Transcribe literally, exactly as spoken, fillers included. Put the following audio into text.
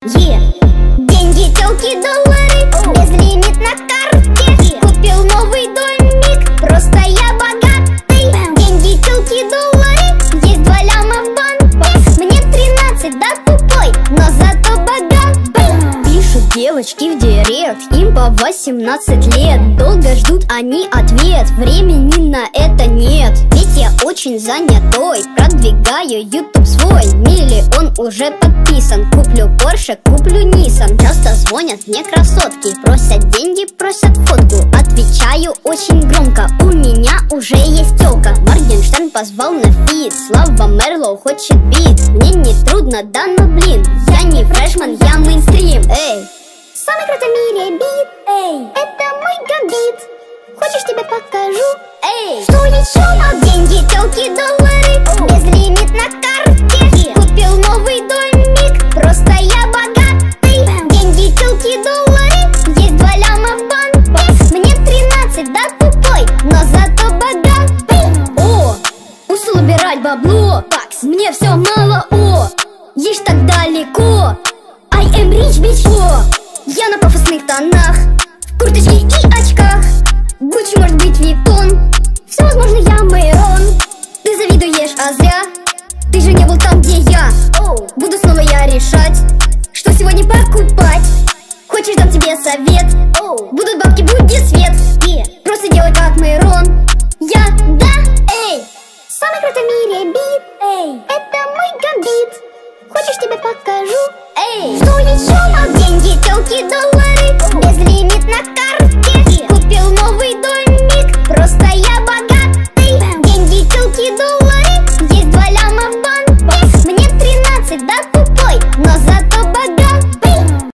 Yeah. Деньги, телки, доллары, oh. Безлимит на карте, yeah. Купил новый домик, просто я богатый. Bam. Деньги, телки, доллары, есть два ляма в банке. Мне тринадцать, да тупой, но зато богатый. Bam. Пишут девочки в директ, им по восемнадцать лет. Долго ждут они ответ, времени на это нет. Ведь я очень занятой, продвигаю YouTube свой. Миллион уже подписан, куплю Porsche, куплю Nissan. Часто звонят мне красотки, просят деньги, просят фотку. Отвечаю очень громко, у меня уже есть тёлка. Моргенштерн позвал на фит, Слава Мерлоу хочет бит. Мне не трудно, да но блин, я не фрешман, я мейнстрим. Эй, самый крутой в мире бит, эй, это мой гамбит. Хочешь, тебе покажу? Эй, что еще? Деньги, телки, доллары, oh. Безлимит на карте, yeah. Купил новый домик, просто я богатый. Bam. Деньги, телки, доллары, есть два ляма в банке. Мне тринадцать, да тупой, но зато богатый. О, ушел убирать бабло, Пакс. Мне все мало, о, ешь так далеко. I am rich, bitch, о. Я на пафосных тонах, в курточке и очках. Гуччи, может быть, Виттон. Все возможно, я Мэйрон. Ты завидуешь, а зря. Ты же не был там, где я. oh. Буду снова я решать, что сегодня покупать. Хочешь, дам тебе совет? oh. Будут бабки, будет свет, yeah. Просто делай как Мэйрон. Я, да, эй. Самый крутой в мире бит, эй. Это мой гамбит. Хочешь, тебе покажу? Эй, что еще? Деньги, телки, доллары.